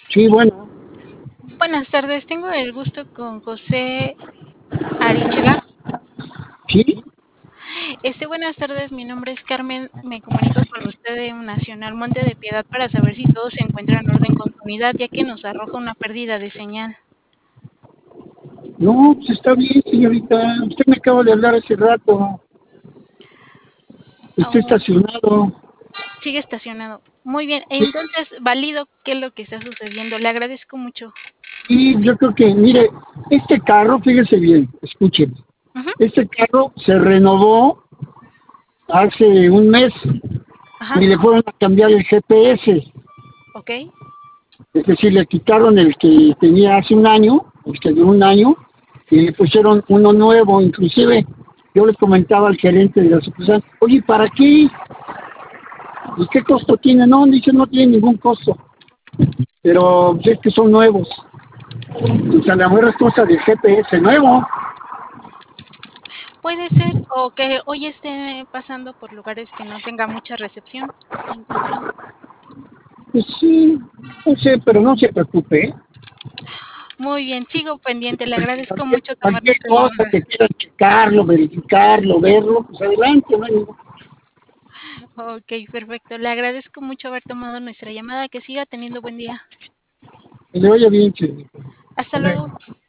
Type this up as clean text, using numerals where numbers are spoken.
Sí, bueno, Buenas tardes, tengo el gusto con José Arichela. sí, Buenas tardes, mi nombre es Carmen, me comunico con usted de Nacional Monte de Piedad para saber si todo se encuentra en orden con su unidad, ya que nos arroja una pérdida de señal. no, pues está bien, señorita. Usted me acaba de hablar hace rato. Está Oh, estacionado. sigue estacionado. Muy bien, Sí, entonces, válido qué es lo que está sucediendo. Le agradezco mucho. y yo creo que, mire, este carro, fíjese bien, escúcheme. Ujú. Este carro se renovó hace un mes Ajá, y le fueron a cambiar el GPS. ok. Es decir, le quitaron el que tenía hace un año, el que de un año, y le pusieron uno nuevo. Inclusive, yo le comentaba al gerente de la sucursal, oye, ¿para qué? ¿Y qué costo tiene? No, dice, no tiene ningún costo. Pero pues, es que son nuevos. O sea, la mejor es cosa del GPS nuevo. Puede ser, o que hoy esté pasando por lugares que no tenga mucha recepción. Se encuentra. Pues sí, no sé, pero no se preocupe. ¿Eh? Muy bien, sigo pendiente. Le agradezco Cualquier, mucho tomar cualquier nuestra cosa llamada. que quieran checarlo, verificarlo, verlo, pues adelante, no hay ningún- Ok, perfecto. Le agradezco mucho haber tomado nuestra llamada. Que siga teniendo buen día. que le vaya bien, señorita. Hasta Hasta luego. luego.